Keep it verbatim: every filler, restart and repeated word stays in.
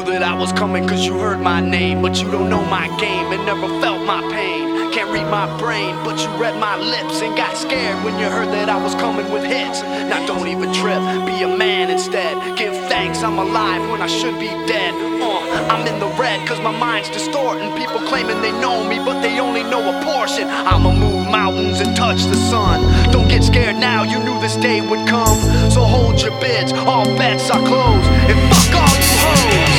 knew that I was coming cause you heard my name, but you don't know my game and never felt my pain. Can't read my brain, but you read my lips and got scared when you heard that I was coming with hits. Now don't even trip, be a man instead. Give thanks I'm alive when I should be dead. uh, I'm in the red cause my mind's distorting. People claiming they know me but they only know a portion. I'ma move mountains and touch the sun. Don't get scared now, you knew this day would come. So hold your bids, all bets are closed, and fuck all you hoes.